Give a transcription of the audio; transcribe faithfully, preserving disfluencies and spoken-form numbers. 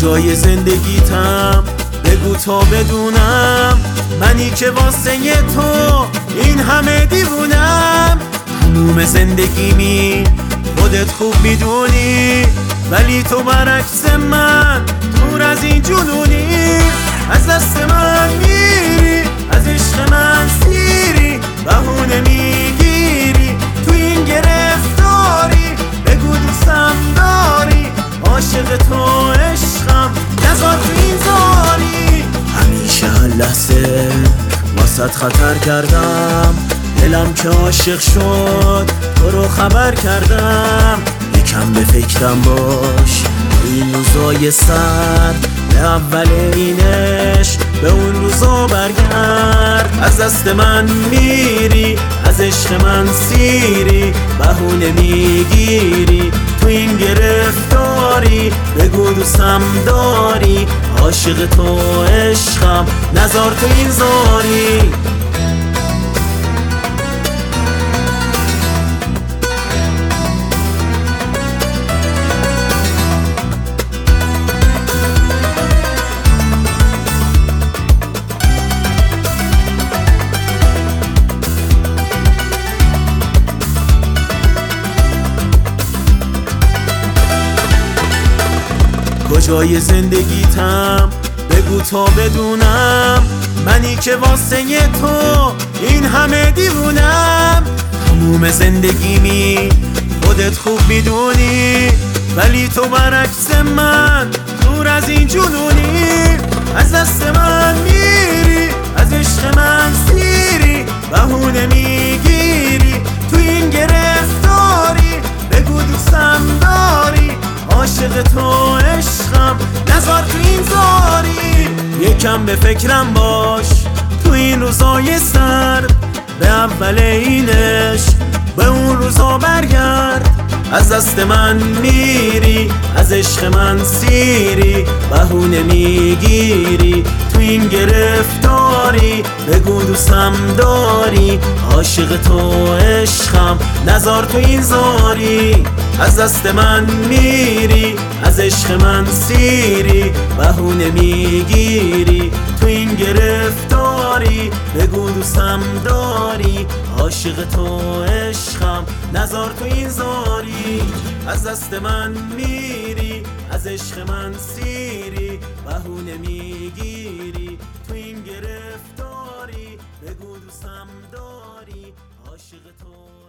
کجای زندگیتم بگو تا بدونم، منی که واسه تو این همه دیوونم. تموم زندگیمی خودت خوب میدونی، ولی تو برعکس من دور از این جنونی. از دست من میری، از عشق من سیری، بهونه میگیری تو این گرفتاری. بگو دوستم داری، عاشق تو عشقم، نذار تو این زاری. همیشه هر لحظه واسط خطر کردم، دلم که عاشق شد تو رو خبر کردم. یکم به فکرم باش این روزای سرد، به اول اینش به اون روزا برگرد. از دست من میری، از عشق من سیری، بهونه میگیری تو این گرفتاری. بگو دوستم داری، عاشق تو عشقم، نذار تو این زاری. کجای زندگیتم بگو تا بدونم، منی که واسه تو این همه دیوونم. تموم زندگیمی خودت خوب میدونی، ولی تو برعکس من دور از این جنونی. از دست من میری، از عشق من سیری، بهونه میگیری تو این گرفتاری. بگو دوستم داری، عاشق تو عشقم، نذار تو این زاری. یکم به فکرم باش تو این روزای سرد، به اول اینش به اون روزا برگرد. از دست من میری، از عشق من سیری، بهونه میگیری تو این گرفتاری. بگو دوستم داری، عاشق تو عشقم، نذار تو این زاری. از دست من میری، از عشق من سیری، بهونه میگیری تو این گرفتاری. بگو دوستم داری، عاشق تو عشقم، نذار تو این زاری. از دست من میری، از عشق من سیری، بهونه میگیری تو این گرفتاری. بگو دوستم داری، عاشق تو